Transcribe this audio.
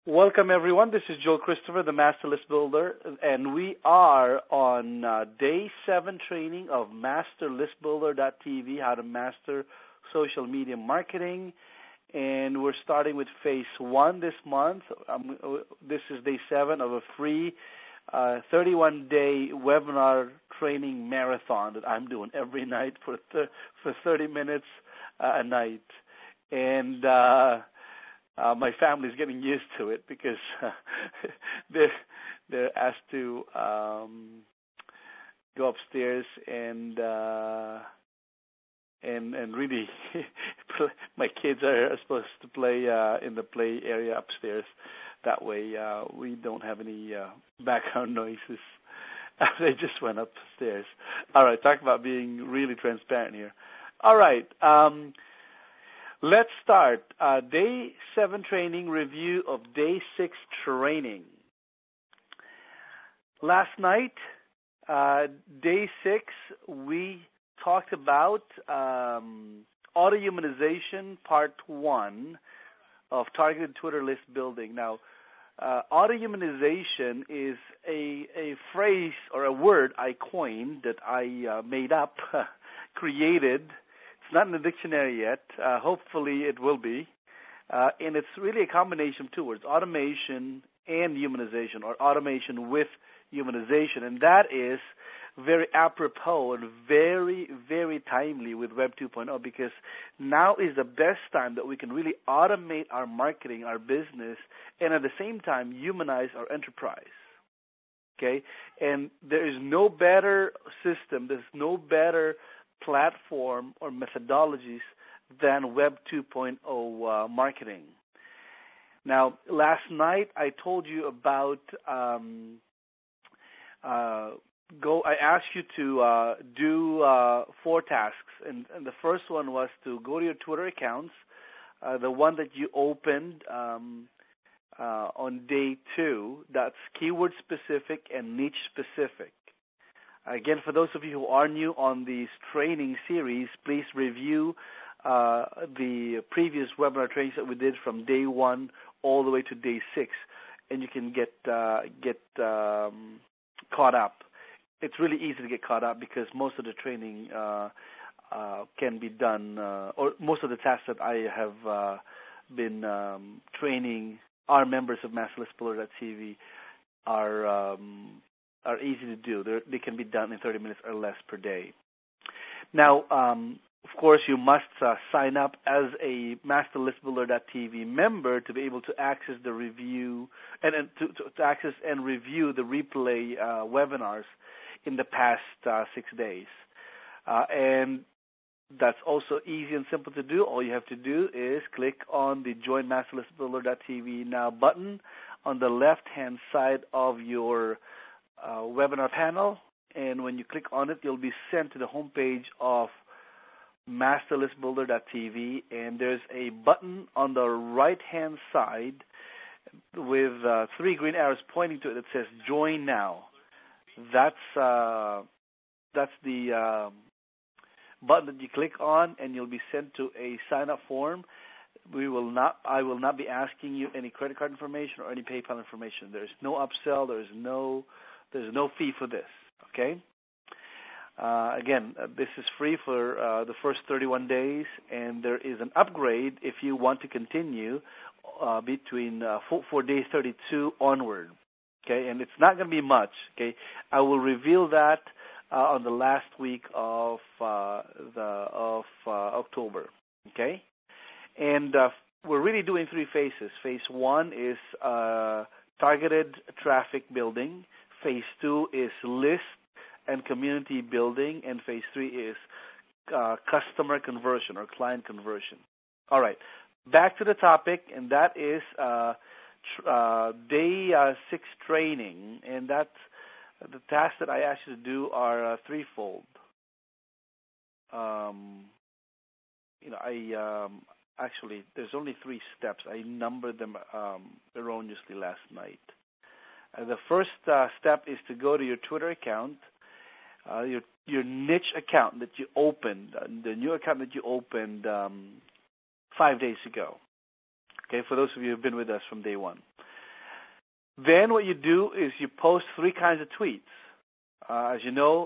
Welcome, everyone. This is Joel Christopher, the Master List Builder, and we are on day 7 training of MasterListBuilder.tv, how to master social media marketing. And we're starting with phase 1 this month. This is day 7 of a free 31-day webinar training marathon that I'm doing every night for 30 minutes a night. And my family's getting used to it because they're asked to go upstairs and really my kids are supposed to play in the play area upstairs. That way we don't have any background noises. They just went upstairs. All right, talk about being really transparent here. All right. Let's start. Day 7 training review of day 6 training. Last night, day 6, we talked about auto-humanization part 1 of targeted Twitter list building. Now, auto-humanization is a phrase or a word I coined that I made up, created. It's not in the dictionary yet. Hopefully it will be. And it's really a combination of two words, automation and humanization, or automation with humanization. And that is very apropos and very, very timely with Web 2.0, because now is the best time that we can really automate our marketing, our business, and at the same time humanize our enterprise. Okay? And there is no better system, there's no better platform or methodologies than Web 2.0 marketing. Now, last night I told you about I asked you to do 4 tasks, and the first one was to go to your Twitter accounts, the one that you opened on day 2. That's keyword specific and niche specific. Again, for those of you who are new on this training series, please review the previous webinar trainings that we did from day 1 all the way to day 6, and you can get caught up. It's really easy to get caught up because most of the training can be done, or most of the tasks that I have been training our members of MasterListBuilder.tv are easy to do. They can be done in 30 minutes or less per day. Now, of course, you must sign up as a MasterListBuilder.tv member to be able to access the review and to access and review the replay webinars in the past 6 days. And that's also easy and simple to do. All you have to do is click on the Join MasterListBuilder.tv Now button on the left-hand side of your webinar panel, and when you click on it, you'll be sent to the homepage of MasterListBuilder.tv, and there's a button on the right-hand side with 3 green arrows pointing to it that says Join Now. That's the button that you click on, and you'll be sent to a sign-up form. I will not be asking you any credit card information or any PayPal information. There's no upsell. There's no fee for this. Okay. Again, this is free for the first 31 days, and there is an upgrade if you want to continue between for day 32 onward. Okay, and it's not going to be much. Okay, I will reveal that on the last week of October. Okay, and we're really doing 3 phases. Phase 1 is targeted traffic building. Phase 2 is list and community building, and phase 3 is customer conversion or client conversion. All right, back to the topic, and that is day 6 training, and that's the tasks that I asked you to do are threefold. Actually, there's only 3 steps. I numbered them erroneously last night. The first step is to go to your Twitter account, your niche account that you opened, the new account that you opened 5 days ago. Okay, for those of you who've been with us from day 1. Then what you do is you post three kinds of tweets. As you know,